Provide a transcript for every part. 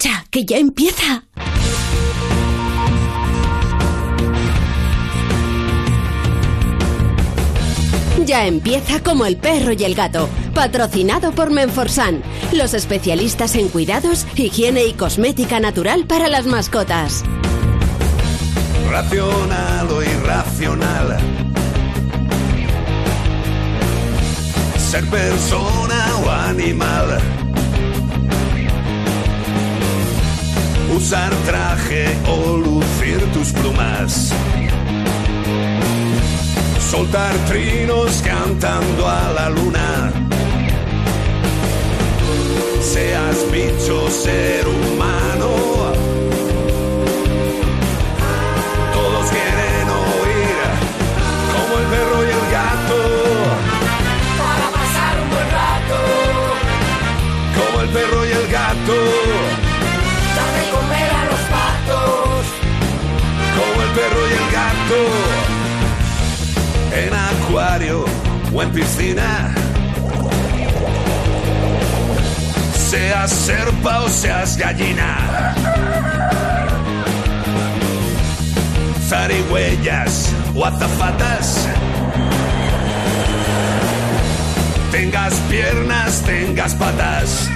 marcha, que ya empieza. Ya empieza Como el perro y el gato, patrocinado por Menforsan, los especialistas en cuidados, higiene y cosmética natural para las mascotas. Racional o irracional, ser persona o animal, usar traje o lucir tus plumas, soltar trinos cantando a la luna. Seas bicho, ser humano, todos quieren oír como el perro y el gato, para pasar un buen rato. como el perro y el gato, Dar de comer a los patos, como el perro y el gato, en acuario o en piscina. Seas serpa o seas gallina, zarigüeyas o azafatas, tengas piernas, tengas patas,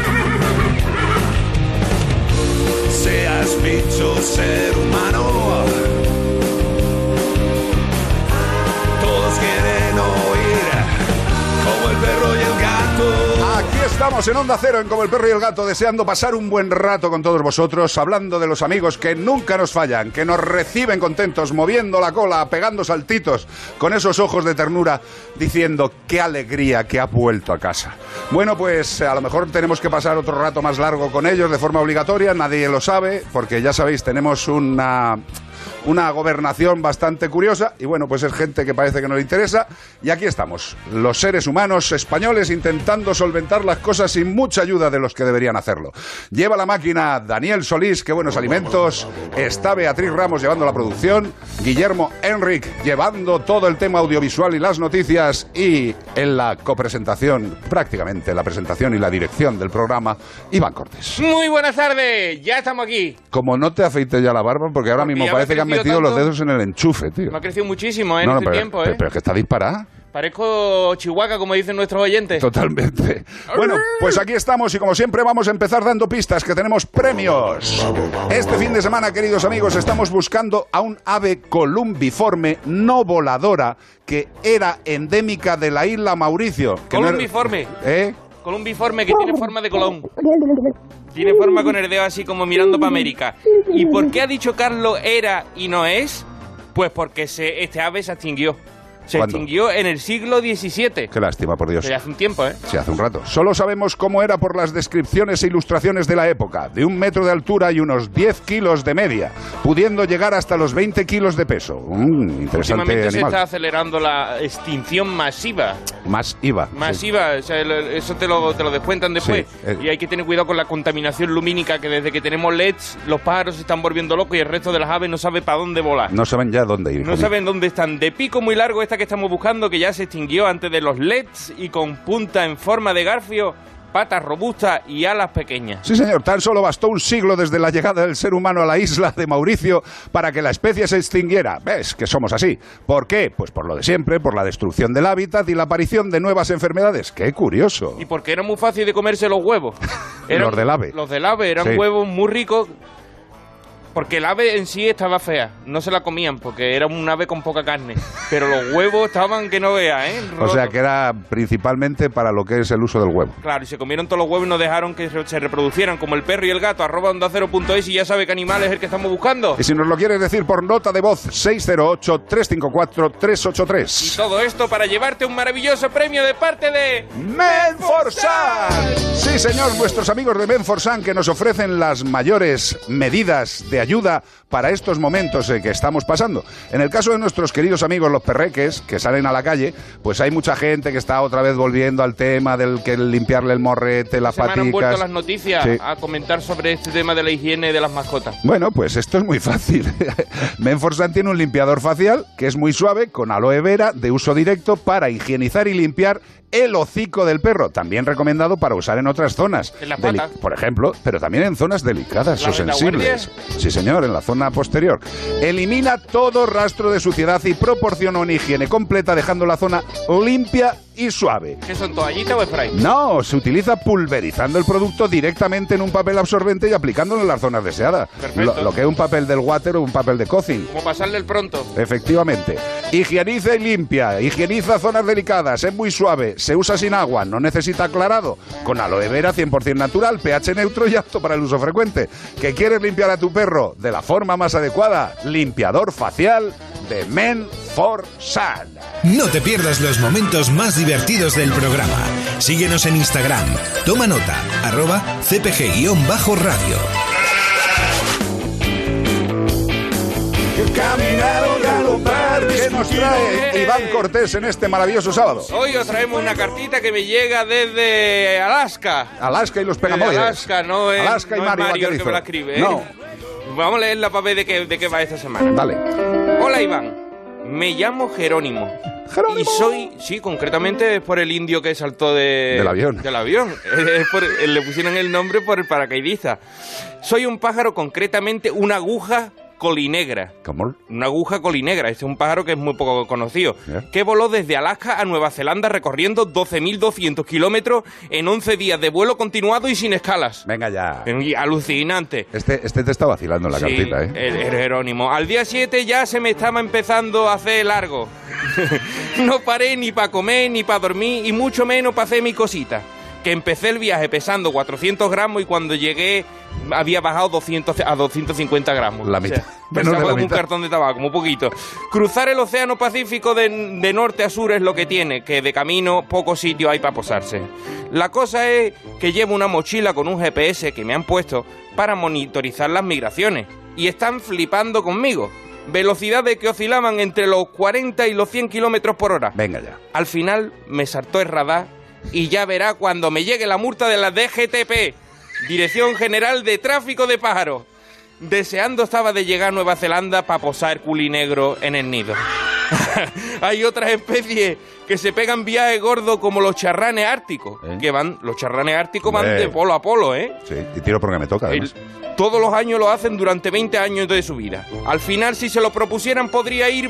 seas bicho, ser humano, todos quieren oír como el perro y el gato. Aquí estamos en Onda Cero, en Como el perro y el gato, deseando pasar un buen rato con todos vosotros, hablando de los amigos que nunca nos fallan, que nos reciben contentos, moviendo la cola, pegando saltitos, con esos ojos de ternura, diciendo qué alegría que ha vuelto a casa. Bueno, pues a lo mejor tenemos que pasar otro rato más largo con ellos de forma obligatoria, nadie lo sabe, porque ya sabéis, tenemos una gobernación bastante curiosa y bueno, pues es gente que parece que no le interesa y aquí estamos, los seres humanos españoles intentando solventar las cosas sin mucha ayuda de los que deberían hacerlo. Lleva la máquina Daniel Solís, qué buenos alimentos, está Beatriz Ramos llevando la producción, Guillermo Enric llevando todo el tema audiovisual y las noticias y en la copresentación, prácticamente la presentación y la dirección del programa, Iván Cortés. Muy buenas tardes, ya estamos aquí. Como no te afeites ya la barba, porque ahora mismo parece que han metido los dedos en el enchufe, tío. Me ha crecido muchísimo, en este tiempo, Pero es que está disparada. Parezco Chihuahua, como dicen nuestros oyentes. Totalmente. Bueno, pues aquí estamos y como siempre vamos a empezar dando pistas que tenemos premios. Este fin de semana, queridos amigos, estamos buscando a un ave columbiforme no voladora que era endémica de la isla Mauricio. Columbiforme. ¿Eh? Columbiforme, que tiene forma de colón. Tiene forma con el dedo así como mirando para América. ¿Y por qué ha dicho Carlos era y no es? Pues porque este ave se extinguió. Se extinguió en el siglo XVII. Qué lástima, por Dios. Pero hace un tiempo, ¿eh? Sí, hace un rato. Solo sabemos cómo era por las descripciones e ilustraciones de la época. De 1 metro de altura y unos 10 kilos de media, pudiendo llegar hasta los 20 kilos de peso. Interesante Últimamente animal. se está acelerando la extinción masiva. Masiva. Masiva, sí. O sea, eso te lo descuentan después. Sí, Y hay que tener cuidado con la contaminación lumínica, que desde que tenemos LEDs, los pájaros se están volviendo locos y el resto de las aves no sabe para dónde volar. No saben ya dónde ir. No saben dónde están. De pico muy largo esta que estamos buscando, que ya se extinguió antes de los LEDs y con punta en forma de garfio, patas robustas y alas pequeñas. Sí, señor, tan solo bastó un siglo desde la llegada del ser humano a la isla de Mauricio para que la especie se extinguiera. ¿Ves que somos así? ¿Por qué? Pues por lo de siempre, por la destrucción del hábitat y la aparición de nuevas enfermedades. ¡Qué curioso! Y porque era muy fácil de comerse los huevos. Los del ave. Los del ave eran huevos muy ricos. Porque el ave en sí estaba fea, no se la comían porque era un ave con poca carne, pero los huevos estaban que no veas, ¿eh? O sea que era principalmente para lo que es el uso del huevo. Claro, y se comieron todos los huevos y no dejaron que se reproducieran, como el perro y el gato, @ondacero.es, y ya sabe qué animal es el que estamos buscando. Y si nos lo quieres decir por nota de voz, 608-354-383. Y todo esto para llevarte un maravilloso premio de parte de Menforsan. Sí, señor, nuestros amigos de Menforsan que nos ofrecen las mayores medidas de ayuda para estos momentos que estamos pasando. En el caso de nuestros queridos amigos los perreques que salen a la calle, pues hay mucha gente que está otra vez volviendo al tema del que limpiarle el morrete, las paticas. Han vuelto las noticias a comentar sobre este tema de la higiene de las mascotas. Bueno, pues esto es muy fácil. Menforsan tiene un limpiador facial que es muy suave, con aloe vera de uso directo para higienizar y limpiar el hocico del perro, también recomendado para usar en otras zonas. En las patas. Por ejemplo, pero también en zonas delicadas o sensibles. Sí, señor, en la zona posterior. Elimina todo rastro de suciedad y proporciona una higiene completa, dejando la zona limpia y suave. ¿Qué son, toallitas o spray? No, se utiliza pulverizando el producto directamente en un papel absorbente y aplicándolo en las zonas deseadas. Perfecto. Lo que es un papel del water o un papel de cocing. Como pasarle el pronto. Efectivamente. Higieniza y limpia. Higieniza zonas delicadas. Es muy suave. Se usa sin agua. No necesita aclarado. Con aloe vera 100% natural, pH neutro y apto para el uso frecuente. ¿Que quieres limpiar a tu perro de la forma más adecuada? Limpiador facial de Menforsan. No te pierdas los momentos más divertidos del programa. Síguenos en Instagram. Toma nota, @cpg_radio. Caminar o galopar. ¿Qué nos trae Iván Cortés en este maravilloso sábado? Hoy os traemos una cartita que me llega desde Alaska. Alaska y los pegamoides. Alaska, no es Alaska y no Mario, es Mario el que hizo. me la escribe. No. Vamos a leerla para ver de qué va esta semana. Vale. Hola, Iván. Me llamo Jerónimo. ¡Jerónimo! Y soy, sí, concretamente es por el indio que saltó del avión. Del avión. Le pusieron el nombre por el paracaidista. Soy un pájaro, concretamente una aguja colinegra. ¿Cómo? Una aguja colinegra. Este es un pájaro que es muy poco conocido. Yeah. Que voló desde Alaska a Nueva Zelanda recorriendo 12.200 kilómetros en 11 días de vuelo continuado y sin escalas. Venga ya. Alucinante. Este te está vacilando en la cartita, ¿eh? El Jerónimo. Al día 7 ya se me estaba empezando a hacer largo. No paré ni para comer, ni para dormir, y mucho menos para hacer mi cosita. Que empecé el viaje pesando 400 gramos y cuando llegué había bajado 250 gramos. La mitad. O sea, pesaba como un cartón de tabaco, muy poquito. Cruzar el Océano Pacífico de norte a sur es lo que tiene, que de camino poco sitio hay para posarse. La cosa es que llevo una mochila con un GPS que me han puesto para monitorizar las migraciones. Y están flipando conmigo. Velocidades que oscilaban entre los 40 y los 100 kilómetros por hora. Venga ya. Al final me saltó el radar y ya verá cuando me llegue la multa de la DGTP, Dirección General de Tráfico de Pájaros. Deseando estaba de llegar a Nueva Zelanda para posar culinegro en el nido. Hay otras especies que se pegan viajes gordos como los charranes árticos, los charranes árticos van de polo a polo, ¿eh? Sí, y tiro porque me toca, además. Todos los años lo hacen durante 20 años de su vida. Al final, si se lo propusieran, podría ir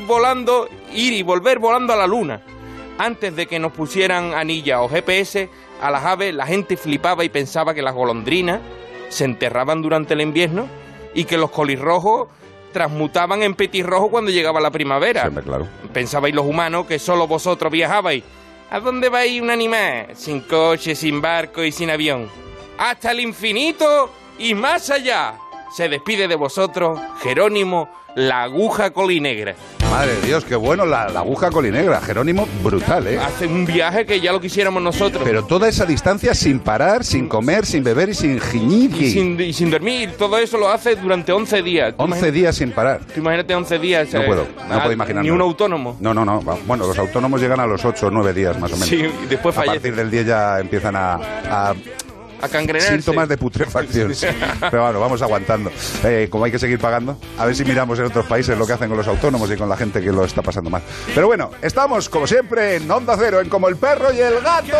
y volver volando a la luna. Antes de que nos pusieran anilla o GPS a las aves, la gente flipaba y pensaba que las golondrinas se enterraban durante el invierno y que los colirrojos transmutaban en petirrojo cuando llegaba la primavera. Siempre, claro. Pensabais los humanos que solo vosotros viajabais. ¿A dónde vais un animal? Sin coche, sin barco y sin avión. ¡Hasta el infinito y más allá! Se despide de vosotros Jerónimo, la aguja colinegra. Madre de Dios, qué bueno la aguja colinegra. Jerónimo, brutal, ¿eh? Hace un viaje que ya lo quisiéramos nosotros. Pero toda esa distancia sin parar, sin comer, sin beber y sin jiñir. Y sin dormir. Todo eso lo hace durante 11 días. 11 días sin parar. Tú imagínate 11 días. No puedo imaginarlo. Ni un autónomo. No. Bueno, los autónomos llegan a los 8 o 9 días más o menos. Sí, y después a fallecen. partir del 10 ya empiezan a cangrenarse. síntomas de putrefacción. Sí. Pero bueno, vamos aguantando. Como hay que seguir pagando, a ver si miramos en otros países lo que hacen con los autónomos y con la gente que lo está pasando mal. Pero bueno, estamos como siempre en Onda Cero, en Como el Perro y el Gato.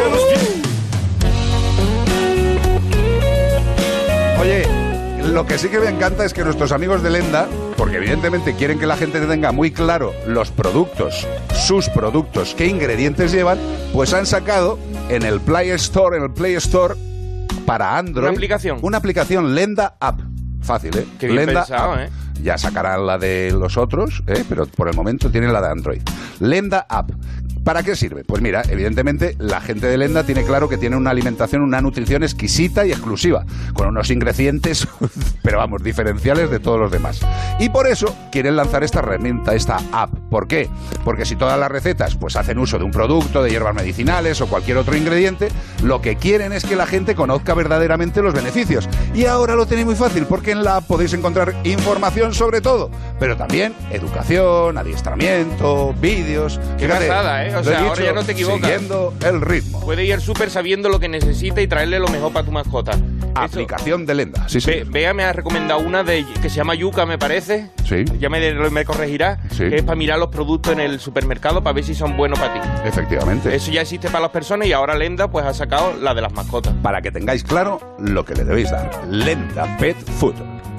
Oye, lo que sí que me encanta es que nuestros amigos de Lenda, porque evidentemente quieren que la gente tenga muy claro los productos, sus productos, qué ingredientes llevan, pues han sacado en el Play Store para Android una aplicación Lenda App. Fácil, ¿eh? Qué bien Lenda pensado, App. ¿eh? Ya sacarán la de los otros, pero por el momento tienen la de Android. Lenda App. ¿Para qué sirve? Pues mira, evidentemente la gente de Lenda tiene claro que tiene una alimentación, una nutrición exquisita y exclusiva, con unos ingredientes, pero vamos, diferenciales de todos los demás. Y por eso quieren lanzar esta herramienta, esta app. ¿Por qué? Porque si todas las recetas pues hacen uso de un producto, de hierbas medicinales o cualquier otro ingrediente, lo que quieren es que la gente conozca verdaderamente los beneficios. Y ahora lo tenéis muy fácil, porque en la app podéis encontrar información sobre todo, pero también educación, adiestramiento, vídeos. Qué pasada, ¿eh? O sea, ahora ya no te equivocas. Siguiendo el ritmo. Puede ir al súper sabiendo lo que necesita y traerle lo mejor para tu mascota. Aplicación de Lenda. Sí, sí. Bea me ha recomendado una que se llama Yuca, me parece. Sí. Ya me corregirá. Sí. Que es para mirar los productos en el supermercado para ver si son buenos para ti. Efectivamente. Eso ya existe para las personas y ahora Lenda pues ha sacado la de las mascotas. Para que tengáis claro lo que le debéis dar. Lenda Pet Food.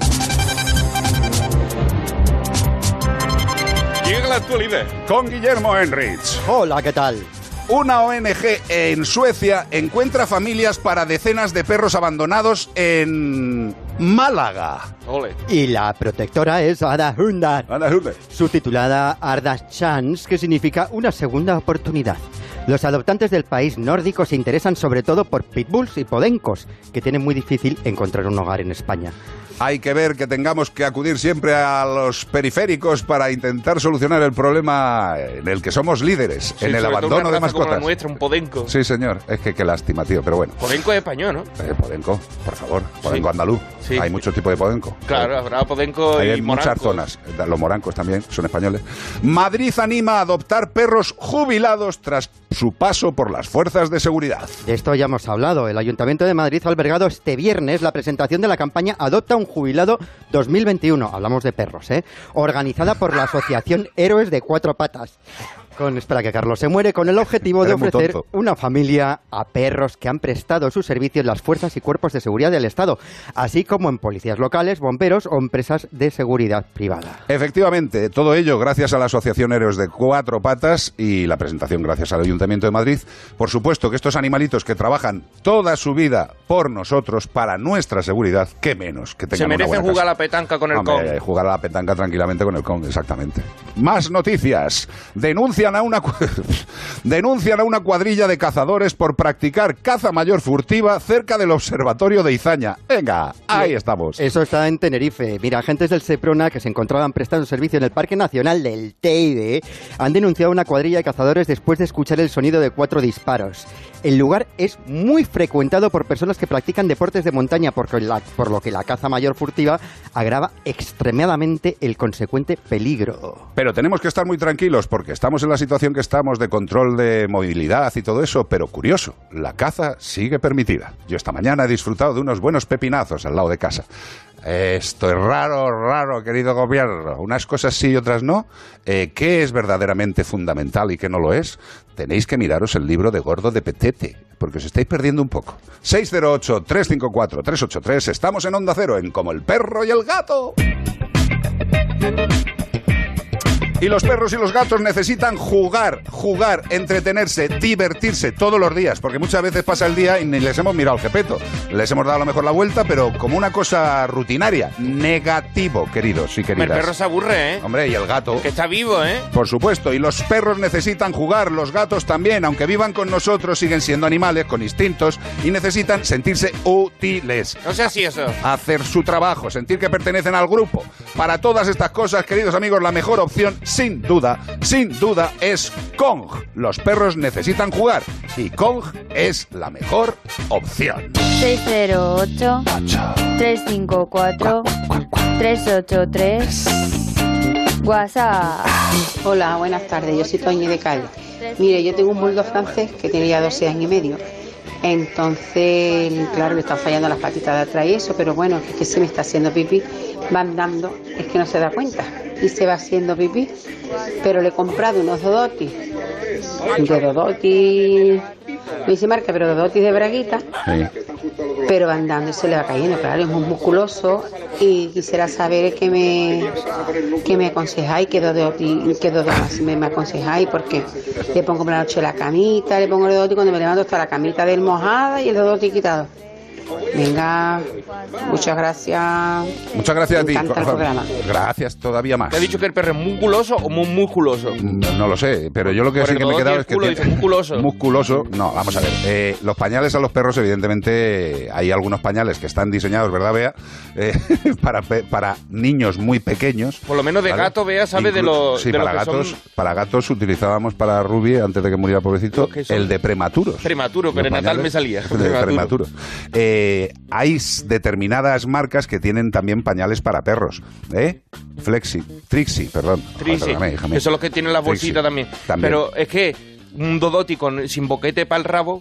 Llega la actualidad. Con Guillermo Enrich. Hola, ¿qué tal? Una ONG en Suecia encuentra familias para decenas de perros abandonados en Málaga. Ole. Y la protectora es Ada Hundar, Anda, Jurde. subtitulada Arda Chance, que significa una segunda oportunidad. Los adoptantes del país nórdico se interesan sobre todo por pitbulls y podencos, que tienen muy difícil encontrar un hogar en España. Hay que ver que tengamos que acudir siempre a los periféricos para intentar solucionar el problema en el que somos líderes, Sí, en el sobre todo abandono una de raza como la mascotas. nuestra, un podenco. Sí, señor. Es que qué lástima, tío, pero bueno. Podenco es español, ¿no? Podenco, por favor. Podenco Sí. andaluz. Sí. Hay muchos tipos de podenco. Claro, habrá podenco Hay y en muchas morancos. zonas. Los morancos también son españoles. Madrid anima a adoptar perros jubilados tras su paso por las fuerzas de seguridad. De esto ya hemos hablado. El Ayuntamiento de Madrid ha albergado este viernes la presentación de la campaña Adopta un Jubilado 2021. Hablamos de perros, ¿eh? Organizada por la Asociación Héroes de Cuatro Patas. Espera que Carlos se muere, con el objetivo de Eres muy ofrecer tonto. una familia a perros que han prestado su servicio en las fuerzas y cuerpos de seguridad del Estado, así como en policías locales, bomberos o empresas de seguridad privada. Efectivamente, todo ello gracias a la Asociación Héroes de Cuatro Patas y la presentación gracias al Ayuntamiento de Madrid. Por supuesto que estos animalitos que trabajan toda su vida por nosotros, para nuestra seguridad, qué menos que tengan Se una merecen buena jugar a casa. la petanca con el Hombre, con. jugar a la petanca tranquilamente con el con, exactamente. Más noticias. Denuncian a una cuadrilla de cazadores por practicar caza mayor furtiva cerca del observatorio de Izaña. Venga, ahí estamos. Eso está en Tenerife. Mira, agentes del Seprona que se encontraban prestando servicio en el Parque Nacional del Teide han denunciado una cuadrilla de cazadores después de escuchar el sonido de 4 disparos. El lugar es muy frecuentado por personas que practican deportes de montaña, por lo que la caza mayor furtiva agrava extremadamente el consecuente peligro. Pero tenemos que estar muy tranquilos porque estamos en la situación que estamos de control de movilidad y todo eso, pero curioso, la caza sigue permitida. Yo esta mañana he disfrutado de unos buenos pepinazos al lado de casa. Esto es raro, querido gobierno. Unas cosas sí y otras no. ¿Qué es verdaderamente fundamental y qué no lo es? Tenéis que miraros el libro de Gordo de Petete, porque os estáis perdiendo un poco. 608-354-383. Estamos en Onda Cero, en Como el Perro y el Gato. Y los perros y los gatos necesitan jugar, entretenerse, divertirse todos los días, porque muchas veces pasa el día y ni les hemos mirado el jepeto. Les hemos dado a lo mejor la vuelta, pero como una cosa rutinaria. Negativo, queridos y queridas. El perro se aburre, ¿eh? Hombre, y el gato. Que está vivo, ¿eh? Por supuesto, y los perros necesitan jugar, los gatos también, aunque vivan con nosotros, siguen siendo animales con instintos y necesitan sentirse útiles. No sea así eso. Hacer su trabajo, sentir que pertenecen al grupo. Para todas estas cosas, queridos amigos, la mejor opción, sin duda, es Kong. Los perros necesitan jugar y Kong es la mejor opción. 608-354-383 WhatsApp. Hola, buenas tardes, yo soy Toñi de Cádiz. Mire, yo tengo un bulldog francés que tiene ya 12 años y medio. Entonces, claro, le están fallando las patitas de atrás y eso, pero bueno, es que se me está haciendo pipí, va andando, es que no se da cuenta y se va haciendo pipí. Pero le he comprado unos Dodoti, no dice marca, pero Dodoti de braguita, Sí. pero va andando y se le va cayendo, claro, es muy musculoso y quisiera saber qué me aconsejáis, qué Dodoti más me aconsejáis, porque le pongo por la noche la camita, le pongo el Dodoti, cuando me levanto está la camita del mojada y el Dodoti quitado. Venga, muchas gracias. Muchas gracias a ti. Me encanta el programa. Gracias, todavía más. ¿Te ha dicho que el perro es musculoso o muy musculoso? No lo sé, pero yo lo que Por sí el que me he Dodoti quedado el es que culo tiene- dice musculoso. Musculoso. No, vamos a ver. Los pañales a los perros, evidentemente, hay algunos pañales que están diseñados, ¿verdad, Bea? Para niños muy pequeños. Por lo menos de gato, Bea sabe de lo Sí, de lo para que gatos, son para gatos utilizábamos para Ruby, antes de que muriera pobrecito, Los que son el de prematuros. prematuro, Los perinatal pañales me salía. de prematuro. Hay determinadas marcas que tienen también pañales para perros. Trixie, perdón. Trixie, Perdóname, hija mía. que son los que tienen la bolsita Trixie. también. Pero es que un Dodoti sin boquete para el rabo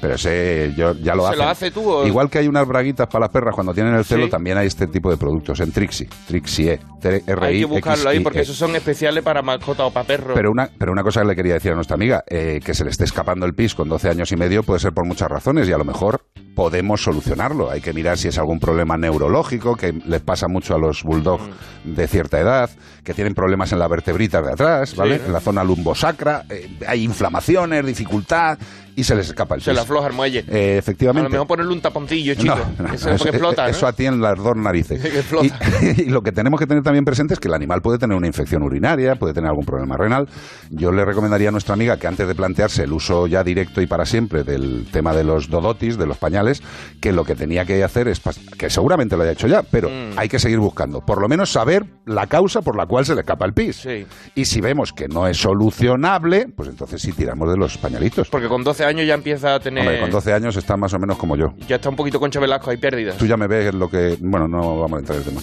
Pero ese yo ya lo hace. ¿Se lo hace tú o...? Igual que hay unas braguitas para las perras cuando tienen el celo, Sí. también hay este tipo de productos en Trixie. Trixie, Hay que buscarlo ahí porque esos son especiales para mascota o para perro. Pero una cosa que le quería decir a nuestra amiga, que se le esté escapando el pis con 12 años y medio puede ser por muchas razones y a lo mejor podemos solucionarlo. Hay que mirar si es algún problema neurológico, que les pasa mucho a los bulldog de cierta edad, que tienen problemas en la vertebrita de atrás, ¿vale? Sí. En la zona lumbosacra, hay inflamaciones, dificultad y se les escapa el pis. Se le afloja el muelle. Efectivamente. A lo mejor ponerle un taponcillo, chico. Eso es porque explota, ¿no? Eso a ti en las dos narices. Que explota. Y lo que tenemos que tener también presente es que el animal puede tener una infección urinaria, puede tener algún problema renal. Yo le recomendaría a nuestra amiga que antes de plantearse el uso ya directo y para siempre del tema de los dodotis, de los pañales, que lo que tenía que hacer es, que seguramente lo haya hecho ya, pero hay que seguir buscando. Por lo menos saber la causa por la cual se le escapa el pis. Sí. Y si vemos que no es solucionable, pues entonces sí tiramos de los pañalitos. Porque con 12 años ya empieza a tener... Hombre, con 12 años está más o menos como yo. Ya está un poquito Concha Velasco, hay pérdidas. Tú ya me ves lo que... Bueno, no vamos a entrar en el tema.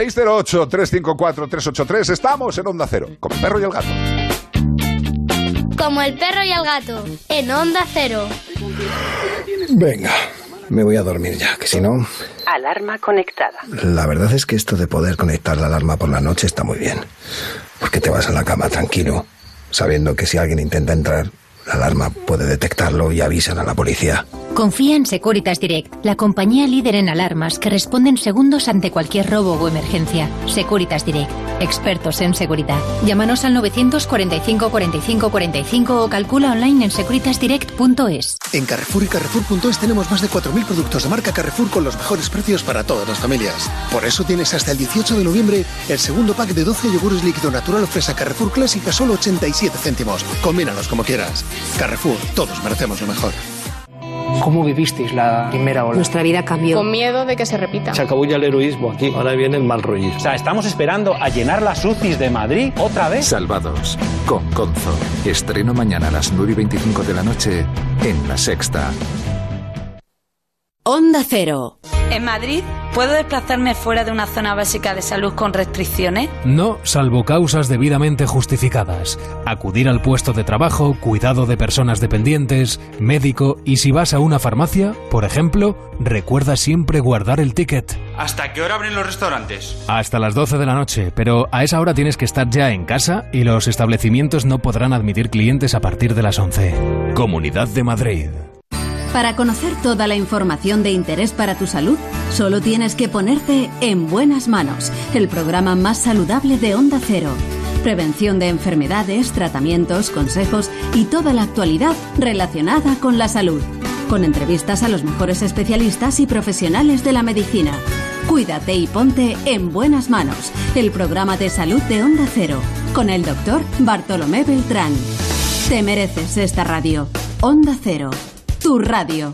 608-354-383. Estamos en Onda Cero, con el perro y el gato. Como el perro y el gato, en Onda Cero. Venga, me voy a dormir ya, que si no... Alarma conectada. La verdad es que esto de poder conectar la alarma por la noche está muy bien. Porque te vas a la cama tranquilo, sabiendo que si alguien intenta entrar, la alarma puede detectarlo y avisan a la policía. Confía en Securitas Direct, la compañía líder en alarmas que responde en segundos ante cualquier robo o emergencia. Securitas Direct, expertos en seguridad. Llámanos al 945 45 45 o calcula online en securitasdirect.es. En Carrefour y Carrefour.es tenemos más de 4.000 productos de marca Carrefour con los mejores precios para todas las familias. Por eso tienes hasta el 18 de noviembre el segundo pack de 12 yogures líquido natural o fresa Carrefour Clásica a solo 87 céntimos. Combínalos como quieras. Carrefour, todos merecemos lo mejor. ¿Cómo vivisteis la primera ola? Nuestra vida cambió. Con miedo de que se repita. Se acabó ya el heroísmo aquí, ahora viene el mal rollismo. O sea, estamos esperando a llenar las UCIs de Madrid otra vez. Salvados, con Conzo. Estreno mañana a las 9:25 de la noche en La Sexta. Onda Cero. En Madrid, ¿puedo desplazarme fuera de una zona básica de salud con restricciones? No, salvo causas debidamente justificadas. Acudir al puesto de trabajo, cuidado de personas dependientes, médico y si vas a una farmacia, por ejemplo, recuerda siempre guardar el ticket. ¿Hasta qué hora abren los restaurantes? Hasta las 12 de la noche, pero a esa hora tienes que estar ya en casa y los establecimientos no podrán admitir clientes a partir de las 11. Comunidad de Madrid. Para conocer toda la información de interés para tu salud, solo tienes que ponerte en buenas manos, el programa más saludable de Onda Cero. Prevención de enfermedades, tratamientos, consejos y toda la actualidad relacionada con la salud. Con entrevistas a los mejores especialistas y profesionales de la medicina. Cuídate y ponte en buenas manos, el programa de salud de Onda Cero, con el doctor Bartolomé Beltrán. Te mereces esta radio. Onda Cero. Tu radio.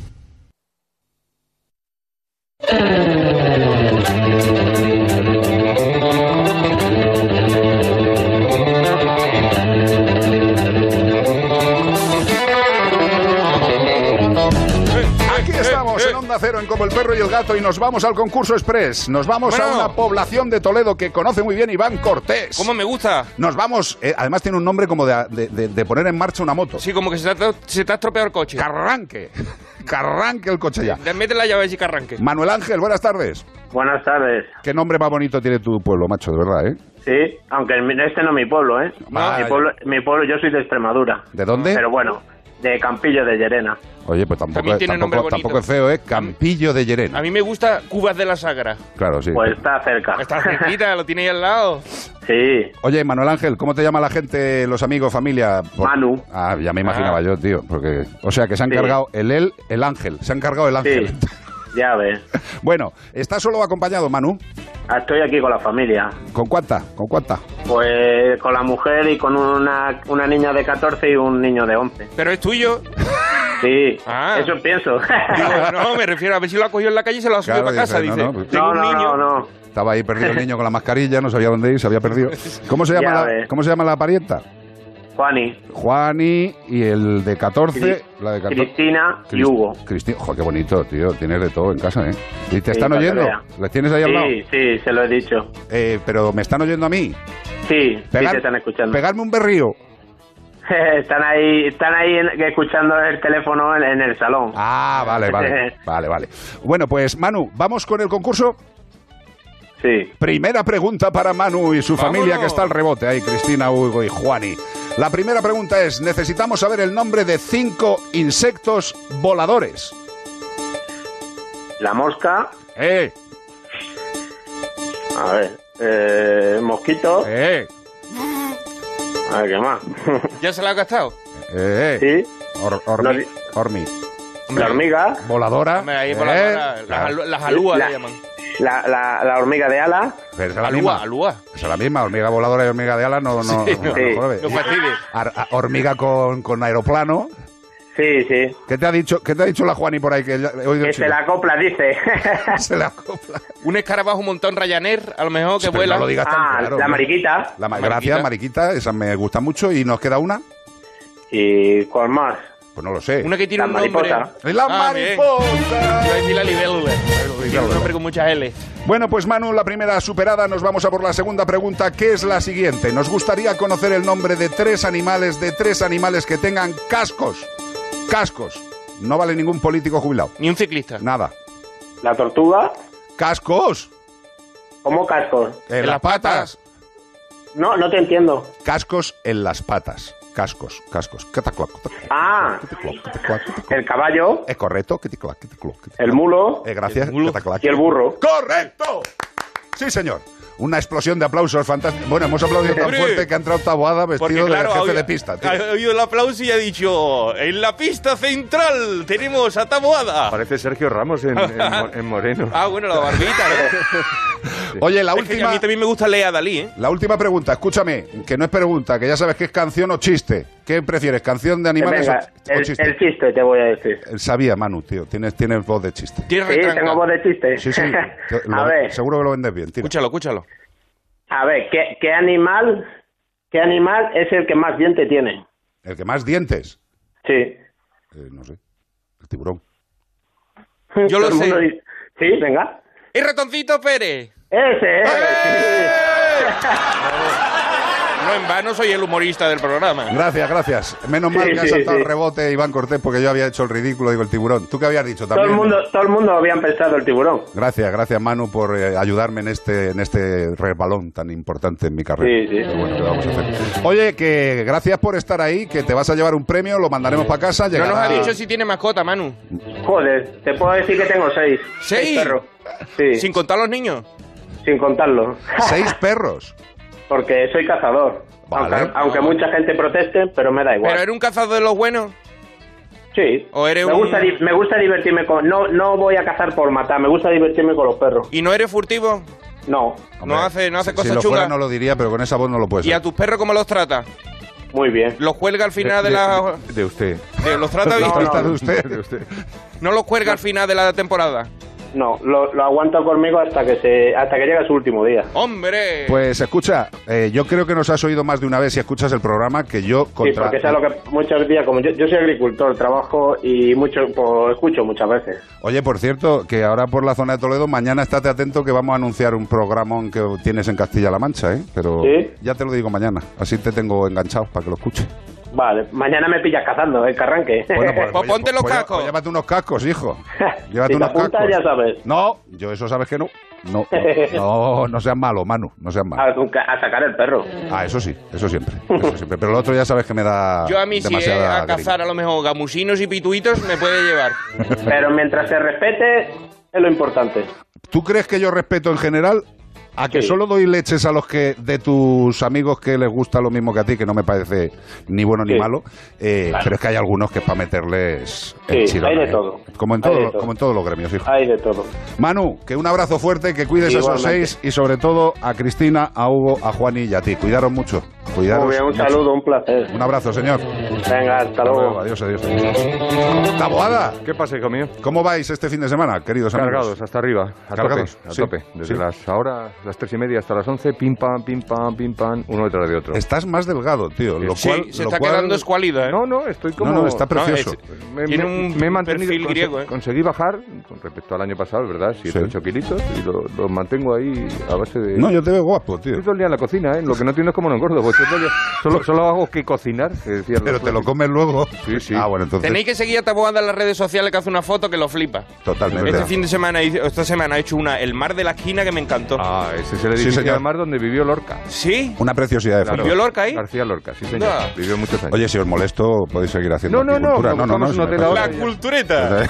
Aquí estamos en Onda Cero, en Como el Perro y el Gato, y nos vamos al concurso express. Nos vamos a una población de Toledo que conoce muy bien Iván Cortés. ¿Cómo me gusta? Nos vamos, además tiene un nombre como de poner en marcha una moto. Sí, como que se te ha estropeado el coche. Carranque. Carranque el coche ya. Mete la llave y que arranque. Manuel Ángel, buenas tardes. Buenas tardes. Qué nombre más bonito tiene tu pueblo, macho, de verdad, ¿eh? Sí, aunque este no es mi pueblo, ¿eh? Mi pueblo, yo soy de Extremadura. ¿De dónde? Pero bueno, de Campillo de Llerena. Oye, pues tampoco es feo, ¿eh? Campillo de Llerena. A mí me gusta Cubas de la Sagra. Claro, sí. Pues está cerca. Está cerquita, lo tiene ahí al lado. Sí. Oye, Manuel Ángel, ¿cómo te llama la gente, los amigos, familia? Manu. Ah, ya me imaginaba yo, tío. Porque, o sea, que se han cargado el ángel. Se han cargado el ángel. Sí, ya ves. Bueno, ¿estás solo acompañado, Manu? Estoy aquí con la familia. ¿Con cuánta? ¿Con cuánta? Pues con la mujer y con una niña de 14 y un niño de 11. ¿Pero es tuyo? Sí, eso pienso. Digo, no, me refiero a ver si lo ha cogido en la calle y se lo ha subido para casa, dice. No. Estaba ahí perdido el niño con la mascarilla, no sabía dónde ir, se había perdido. ¿Cómo se llama la parienta? Juani y el de 14, la de 14. Cristina y Hugo. Cristina, joder, qué bonito, tío, tienes de todo en casa, ¿eh? ¿Y te están oyendo? ¿Les tienes ahí al lado? Sí, se lo he dicho. Pero ¿me están oyendo a mí? Sí, sí te están escuchando. Pegarme un berrío. Están ahí escuchando el teléfono en el salón. Ah, vale. Bueno, pues Manu, ¿vamos con el concurso? Sí. Primera pregunta para Manu y su familia que está al rebote. Ahí, Cristina, Hugo y Juani. La primera pregunta es, necesitamos saber el nombre de 5 insectos voladores. La mosca. A ver, mosquito. A ver, ¿qué más? ¿Ya se la ha gastado? Sí. Hormi. La hormiga. Voladora. Hombre, ahí voladora. Las alúas le llaman. La hormiga de ala. Pero esa es la misma. Alúa. Esa es la misma, hormiga voladora y hormiga de ala no hormiga con aeroplano. Sí. ¿Qué te ha dicho la Juani por ahí? Que se la acopla, dice. Se la acopla. Un escarabajo un montón Ryanair, a lo mejor que vuela. No lo digas tan claro, la mariquita. Gracias, mariquita, esa me gusta mucho. ¿Y nos queda una? ¿Y cuál más? Pues no lo sé. Una que tiene un nombre. ¡La mariposa! Y la libélula. Tiene un nombre con muchas L. Bueno, pues Manu, la primera superada, nos vamos a por la segunda pregunta, que es la siguiente. Nos gustaría conocer el nombre de 3 animales que tengan cascos. Cascos. No vale ningún político jubilado. Ni un ciclista. Nada. ¿La tortuga? ¡Cascos! ¿Cómo cascos? En las patas. No te entiendo. Cascos en las patas. Cascos. Ah, el caballo. Es correcto. El mulo. Gracias. Y el burro. ¡Correcto! Sí, señor. Una explosión de aplausos fantástica. Bueno, hemos aplaudido tan fuerte que ha entrado Taboada vestido de jefe de pista. Ha oído el aplauso y ha dicho: en la pista central tenemos a Taboada. Parece Sergio Ramos en Moreno. Ah, bueno, la barbita, ¿no? Oye, la última. Que a mí también me gusta Lea Dalí, ¿eh? La última pregunta, escúchame, que no es pregunta, que ya sabes que es canción o chiste. ¿Qué prefieres, canción de animales o chiste? El chiste te voy a decir. Sabía, Manu, tío, tienes voz de chiste. Sí, tengo voz de chiste. Sí. A ver. Seguro que lo vendes bien, tira. Escúchalo. A ver, ¿qué animal es el que más dientes tiene? ¿El que más dientes? Sí. No sé. El tiburón. Yo lo sé. Sí, venga. ¡Y Ratoncito Pérez! ¡Ese! No en vano soy el humorista del programa. Gracias. Menos mal que ha saltado el rebote Iván Cortés, porque yo había hecho el ridículo, digo, el tiburón. ¿Tú qué habías dicho también? Todo el mundo había pensado el tiburón. Gracias Manu por ayudarme en este resbalón tan importante en mi carrera. Sí. Bueno, ¿qué vamos a hacer? Oye, que gracias por estar ahí, que te vas a llevar un premio, lo mandaremos para casa. No nos ha dicho si tiene mascota, Manu. Joder, te puedo decir que tengo 6. ¿6? perros. Sí. ¿Sin contar los niños? Sin contarlos. 6 perros. Porque soy cazador. Vale. Aunque mucha gente proteste, pero me da igual. ¿Pero eres un cazador de los buenos? Sí. ¿O eres me gusta divertirme con... No voy a cazar por matar, me gusta divertirme con los perros. ¿Y no eres furtivo? No. Hombre, no hace cosas chungas. Si lo fuera no lo diría, pero con esa voz no lo puedes. ¿Y a tus perros cómo los tratas? Muy bien. ¿Los cuelga al final de usted? ¿Los trata bien? De usted. ¿No los cuelga al final de la temporada? No, lo aguanta conmigo hasta que llegue su último día. ¡Hombre! Pues escucha, yo creo que nos has oído más de una vez si escuchas el programa que yo... Sí, porque es algo que muchos días, como yo soy agricultor, trabajo y escucho muchas veces. Oye, por cierto, que ahora por la zona de Toledo, mañana estate atento que vamos a anunciar un programón que tienes en Castilla-La Mancha, ¿eh? Pero ¿sí? Ya te lo digo mañana, así te tengo enganchado para que lo escuches. Vale, mañana me pillas cazando, que arranque. Bueno, pues ponte los cascos. Pues llévate unos cascos, hijo. Llévate si unos te apuntas, cascos. Ya sabes. No, yo eso sabes que no. No seas malo, Manu, no seas malo. A sacar el perro. Eso sí, eso siempre. Pero lo otro ya sabes que me da yo a mí si es a cazar a lo mejor gamusinos y pituitos me puede llevar. Pero mientras se respete, es lo importante. ¿Tú crees que yo respeto en general? A que solo doy leches a los que de tus amigos que les gusta lo mismo que a ti, que no me parece ni bueno ni malo, claro. Pero es que hay algunos que es para meterles el chirón. Hay de todo. Como en todos los gremios, hijo. Hay de todo. Manu, que un abrazo fuerte, que cuides a esos 6 y sobre todo a Cristina, a Hugo, a Juani y a ti. Cuidaros mucho. Muy bien, un saludo, un placer. Un abrazo, señor. Venga, hasta luego. Adiós. Taboada. ¿Qué pasa, hijo mío? ¿Cómo vais este fin de semana, queridos amigos? Cargados, hasta arriba. Cargados. A tope. Desde las 3:30 hasta las 11, pim pam, uno detrás de otro. Estás más delgado, tío. Se está quedando escualito, ¿eh? No, estoy como... No, está precioso. Tiene un me he mantenido, perfil griego, ¿eh? Conseguí bajar, con respecto al año pasado, ¿verdad? 7-8 kilitos, y los mantengo ahí a base de... No, yo te veo guapo, tío. Estoy todo el día en la cocina, ¿eh? Lo que no entiendo es cómo no engordo, porque Solo hago que cocinar. Pero te lo comes luego. Sí. Ah, bueno, entonces. Tenéis que seguir a Taboada en las redes sociales, que hace una foto que lo flipa. Totalmente. Esta semana he hecho el mar de la esquina, que me encantó. Ah, ese es el edificio del mar donde vivió Lorca. ¿Sí? Una preciosidad de foto. ¿Vivió Lorca ahí? García Lorca, sí señor. Vivió muchos años. Oye, si os molesto, podéis seguir haciendo cultura. No. La cultureta.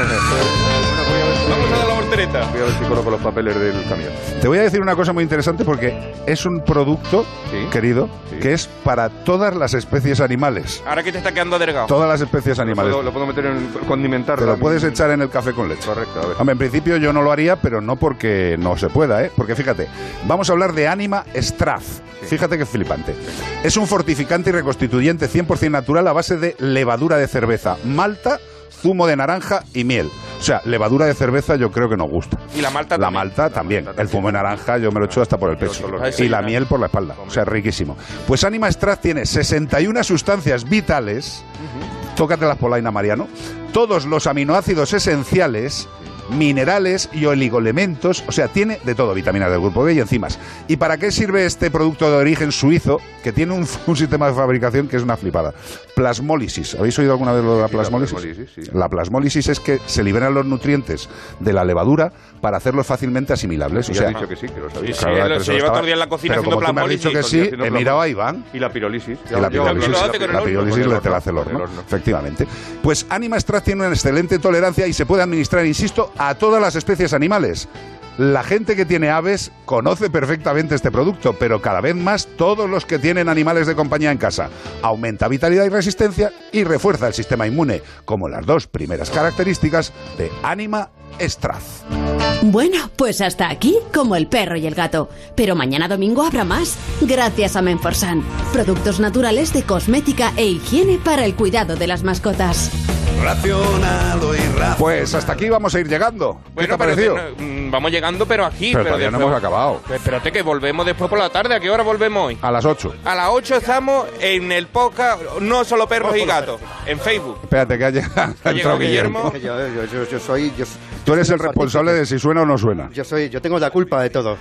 Vamos a dar la voltereta. Voy a ver si coloco los papeles del camión. Te voy a decir una cosa muy interesante porque es un producto, querido, que es para todas las especies animales. Ahora que te está quedando delgado. Todas las especies animales. Lo puedo meter en condimentar. Te lo puedes echar en el café con leche. Correcto, a ver. Hombre, en principio yo no lo haría, pero no porque no se pueda, ¿eh? Porque fíjate, vamos a hablar de Anima Strath. Fíjate qué flipante. Es un fortificante y reconstituyente 100% natural a base de levadura de cerveza, malta, zumo de naranja y miel. O sea, levadura de cerveza yo creo que nos gusta. Y la malta también. La malta también. El zumo de naranja yo me lo echo hasta por el pecho. Y la miel por la espalda. O sea, riquísimo. Pues Anima Strath tiene 61 sustancias vitales. Tócate las polainas, Mariano. Todos los aminoácidos esenciales, minerales y oligoelementos, o sea, tiene de todo, vitaminas del grupo B y enzimas. ¿Y para qué sirve este producto de origen suizo que tiene un sistema de fabricación que es una flipada? Plasmólisis. ¿Habéis oído alguna vez lo de la plasmólisis? La plasmólisis es que se liberan los nutrientes de la levadura para hacerlos fácilmente asimilables. O sea, dicho que sí, que lo sabía. Claro, se lleva todo el día en la cocina haciendo Pero plasmólisis. como tú me has dicho que sí, he mirado a Iván. Y la pirolisis. La pirolisis te la hace el horno. Efectivamente. Pues Anima Strath tiene una excelente tolerancia y se puede administrar, insisto, a todas las especies animales. La gente que tiene aves conoce perfectamente este producto, pero cada vez más todos los que tienen animales de compañía en casa. Aumenta vitalidad y resistencia y refuerza el sistema inmune, como las dos primeras características de Anima Strath. Bueno, pues hasta aquí, como el perro y el gato. Pero mañana domingo habrá más, gracias a Menforsan. Productos naturales de cosmética e higiene para el cuidado de las mascotas. Racionado y racional. Pues hasta aquí vamos a ir llegando. ¿Qué te ha parecido? Vamos llegando, pero aquí. Pero todavía no hemos acabado. Espérate que volvemos después por la tarde. ¿A qué hora volvemos hoy? A las 8. A las 8 estamos en el podcast No Solo Perros y Gatos, en Facebook. Espérate que ha llegado Guillermo. Yo soy... Tú eres el responsable de si suena o no suena. Yo tengo la culpa de todo.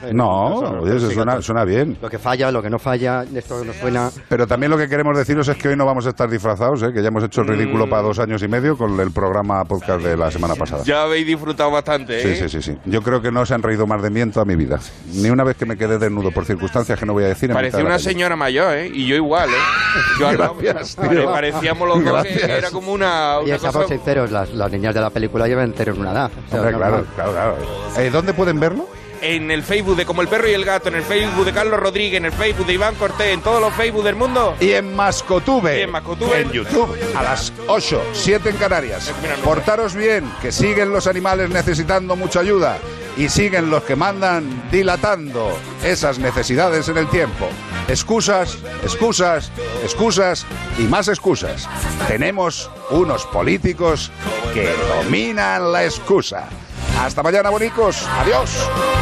Suena bien. Lo que falla, lo que no falla, esto no suena. Pero también lo que queremos deciros es que hoy no vamos a estar disfrazados, que ya hemos hecho el ridículo para 2 años y medio con el programa podcast de la semana pasada. Ya habéis disfrutado bastante, ¿eh? Sí. Yo creo que no se han reído más de mí en toda mi vida. Ni una vez que me quedé desnudo por circunstancias que no voy a decir. Parecía una señora mayor, ¿eh? Y yo igual, ¿eh? Gracias, parecíamos los dos que era como una y estamos sinceros, las niñas de la película llevan cero en una edad. Hombre, claro. ¿Dónde pueden verlo? En el Facebook de Como el Perro y el Gato, en el Facebook de Carlos Rodríguez, en el Facebook de Iván Cortés, en todos los Facebook del mundo. Y en Mascotube. En YouTube, a las 8, 7 en Canarias. Portaros bien, que siguen los animales necesitando mucha ayuda. Y siguen los que mandan dilatando esas necesidades en el tiempo. Excusas y más excusas. Tenemos unos políticos que dominan la excusa. Hasta mañana, bonicos. Adiós.